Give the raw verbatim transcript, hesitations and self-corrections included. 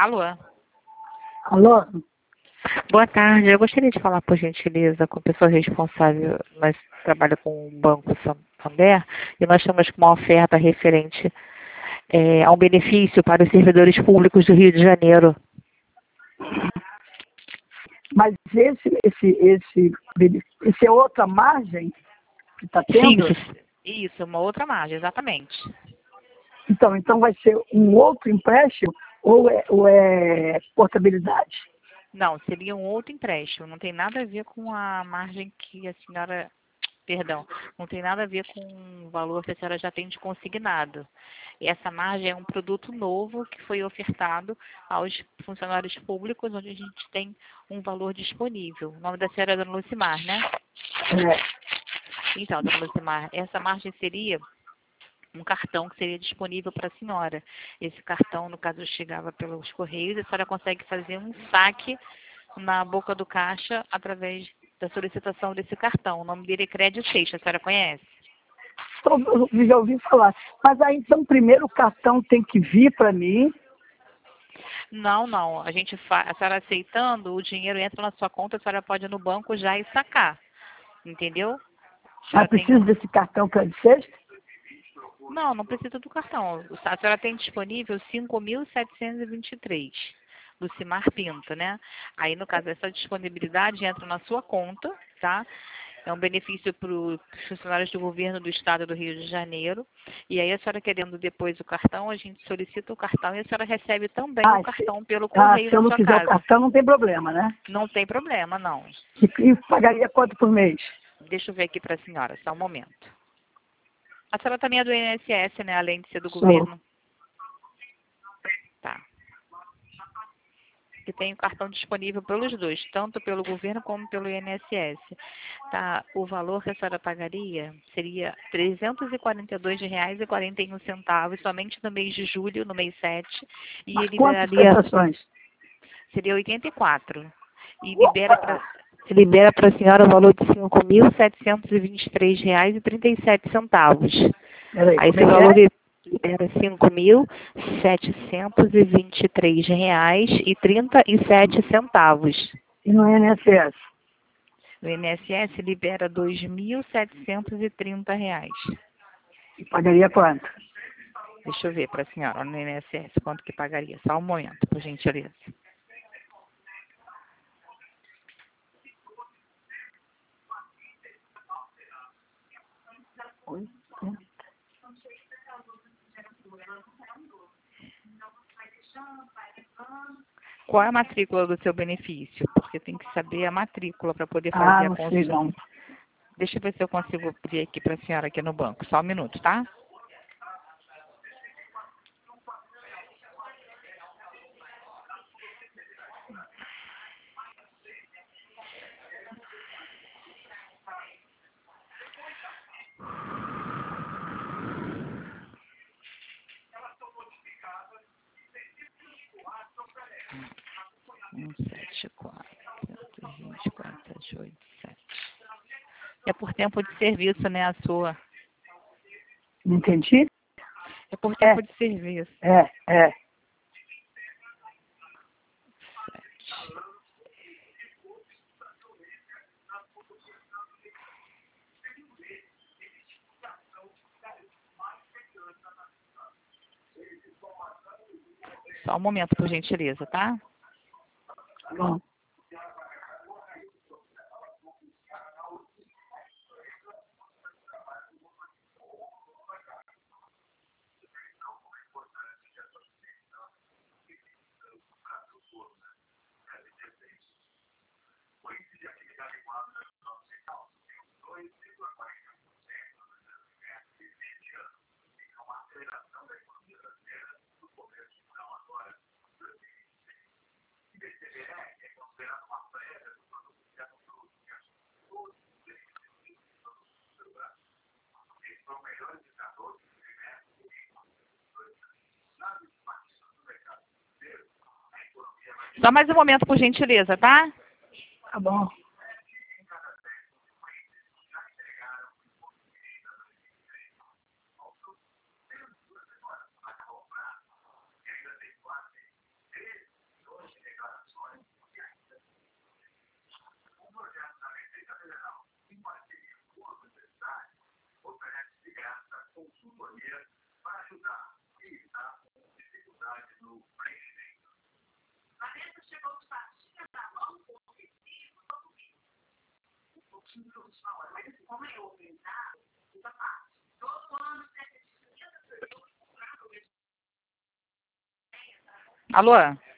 Alô? Alô? Boa tarde. Eu gostaria de falar, por gentileza, com a pessoa responsável. Nós trabalhamos com o Banco Santander e nós estamos com uma oferta referente é, a um benefício para os servidores públicos do Rio de Janeiro. Mas esse, esse, esse, esse é outra margem que está tendo? Isso, isso, uma outra margem, exatamente. Então, então vai ser um outro empréstimo ou é, ou é portabilidade? Não, seria um outro empréstimo. Não tem nada a ver com a margem que a senhora... Perdão, não tem nada a ver com o valor que a senhora já tem de consignado. Essa margem é um produto novo que foi ofertado aos funcionários públicos, onde a gente tem um valor disponível. O nome da senhora é Dona Lucimar, né? É. Então, Dona Lucimar, essa margem seria um cartão que seria disponível para a senhora. Esse cartão, no caso, chegava pelos correios, a senhora consegue fazer um saque na boca do caixa através da solicitação desse cartão. O nome dele é Crédito Seixas, a senhora conhece? Eu já ouvi falar. Mas aí, então, primeiro o cartão tem que vir para mim. Não, não. A gente fa... a senhora aceitando, o dinheiro entra na sua conta, a senhora pode ir no banco já e sacar. Entendeu? Mas precisa Tem... desse cartão Crédito Seixas? Não, não precisa do cartão. A senhora tem disponível cinco mil setecentos e vinte e três. Lucimar Pinto, né? Aí, no caso, essa disponibilidade entra na sua conta, tá? É um benefício para os funcionários do governo do estado do Rio de Janeiro. E aí, a senhora querendo depois o cartão, a gente solicita o cartão e a senhora recebe também Ah, o cartão pelo ah, correio se eu na não sua quiser o casa. cartão, não tem problema, né? Não tem problema, não. E, e pagaria quanto por mês? Deixa eu ver aqui para a senhora, só um momento. A senhora também é do I N S S, né? Além de ser do Sou. governo. Tá. Que tem o cartão disponível pelos dois, tanto pelo governo como pelo I N S S. Tá, o valor que a senhora pagaria seria trezentos e quarenta e dois reais e quarenta e um centavos somente no mês de julho, no mês sete, e Mas ele quantas liberaria, prestações? seria oitenta e quatro. E libera para libera para a senhora o valor de cinco mil setecentos e vinte e três reais e trinta e sete centavos. Peraí, Aí como esse é que valor é? libera cinco mil setecentos e vinte e três reais e trinta e sete centavos. E no I N S S? O I N S S libera dois mil setecentos e trinta reais. E pagaria quanto? Deixa eu ver para a senhora no I N S S quanto que pagaria. Só um momento, por gentileza. Oi? Qual é a matrícula do seu benefício? Porque tem que saber a matrícula para poder Ah, fazer a não sei consulta. não. Deixa eu ver se eu consigo pedir aqui para a senhora aqui no banco. Só um minuto, tá? um sete quatro, vinte, quatro, sete, oito, sete. É por tempo de serviço, né, a sua? Não entendi? É por É, tempo de serviço. é, é. Sete. Só um momento, por gentileza, tá? Tá bom. Só mais um momento, por gentileza, tá? Tá bom. Alô?